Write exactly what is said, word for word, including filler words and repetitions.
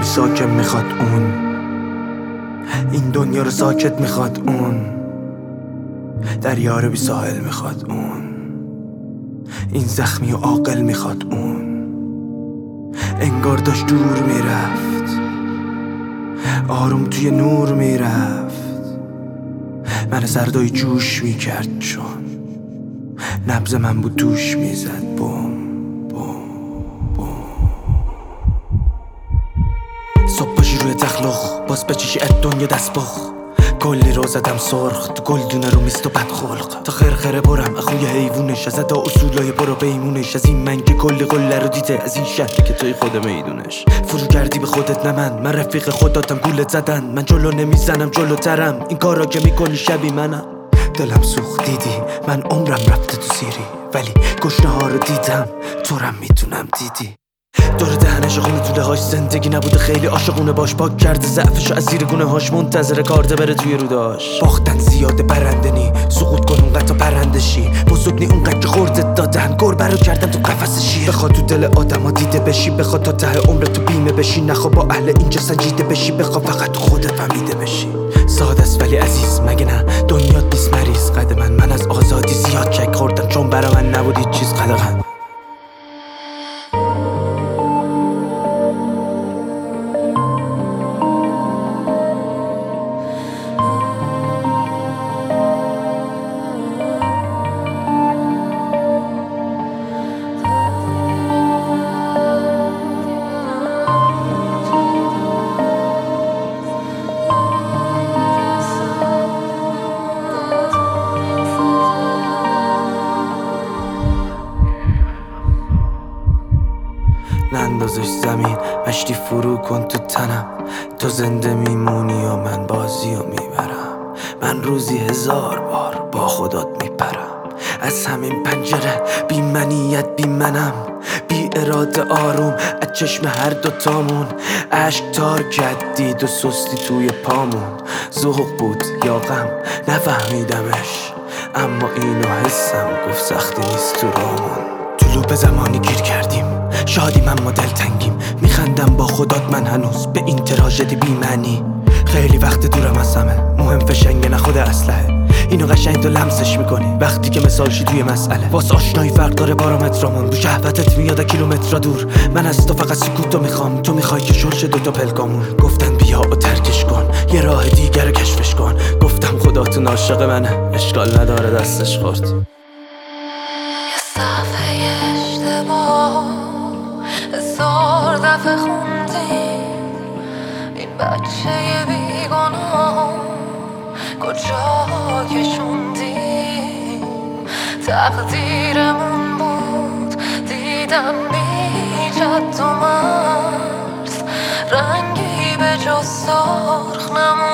بی ساکن میخواد اون، این دنیا رو ساکت میخواد اون، دریا رو بی ساحل میخواد اون، این زخمی و عاقل میخواد اون. انگار داشت دور میرفت، آروم توی نور میرفت، من سردای جوش میکرد چون نبض من بود دوش میزد بوم بوم بوم. صبح باشی روی تخلق باز بچشی اد دنیا دست بخ، کلی رو زدم سرخ تو گلدونه رو میست و بد خلق، تا خرخره برم اخوی حیوونش، از ادا اصولای برو بیمونش، از این من که کلی قله رو دیده، از این شهری که توی خود میدونش. فرو کردی به خودت نه من، من رفیق خوداتم گولت زدن، من جلو نمیزنم جلوترم، این کارا که میکنی شبی منم. دلم سوخت دیدی من عمرم رفته تو سیری، ولی گشنه ها رو دیدم تورم میتونم دیدی. دور دهنش خونه طوله هاش زندگی نبوده خیلی عاشقونه باش، پاک کرده ضعفشو از زیر گونه هاش، منتظر کارده بره توی روداش. باختن زیاده برندنی سقوط کن اونقدر تا پرندشی، بزرگنی اونقدر که خوردت دادن گربه رو کردن تو قفس شیر. بخواد تو دل آدم ها دیده بشی، بخواد تا ته عمر تو بیمه بشی، نخوا با اهل اینجا سنجیده بشی، بخواد فقط تو خودت فهمیده بشی. ساده است ولی عزیز مگه نه دنیات نیست مریض قد من، من از آزادی زیاد چک خوردم چون برا من نبود هیچ چیز قدغن. نندازش زمین مشتی فرو کن تو تنم، تو زنده میمونی و من بازی رو میبرم. من روزی هزار بار با خودت میپرم، از همین پنجره بی منیت بی منم، بی اراده آروم از چشم هر دوتامون، عشق تار کردید و سستی توی پامون. ذوق بود یا غم نفهمیدمش، اما اینو حسم گفت سختی نیست تو رامون. تو لوپ زمانی گیر کردیم شادیم اما دلتنگیم، میخندم با خودات من هنوز به این تراژدی بی معنی. خیلی وقت دورم از همه مهم فشنگ نه خود اسلحه، اینو قشنگ تو لمسش میکنی وقتی که مثال شی توی مسئله. واس آشنایی فرق داره بارامترامون، رو شهوتت میاد کیلومتر دور، من از تو فقط سکوتو میخوام، تو میخوای که شرش دوتا پلکامون. گفتن بیا و ترکش کن یه راه دیگر رو کشفش کن، گفتم خداتون عاشق منه اشکال نداره دستش خورد. صفحه اشتباه هزار دفعه خوندیم، این بچه بیگناه کجا کشوندیم. تقدیرمون بود دیدن بی جد و مرز، رنگی به جز سرخ نمون.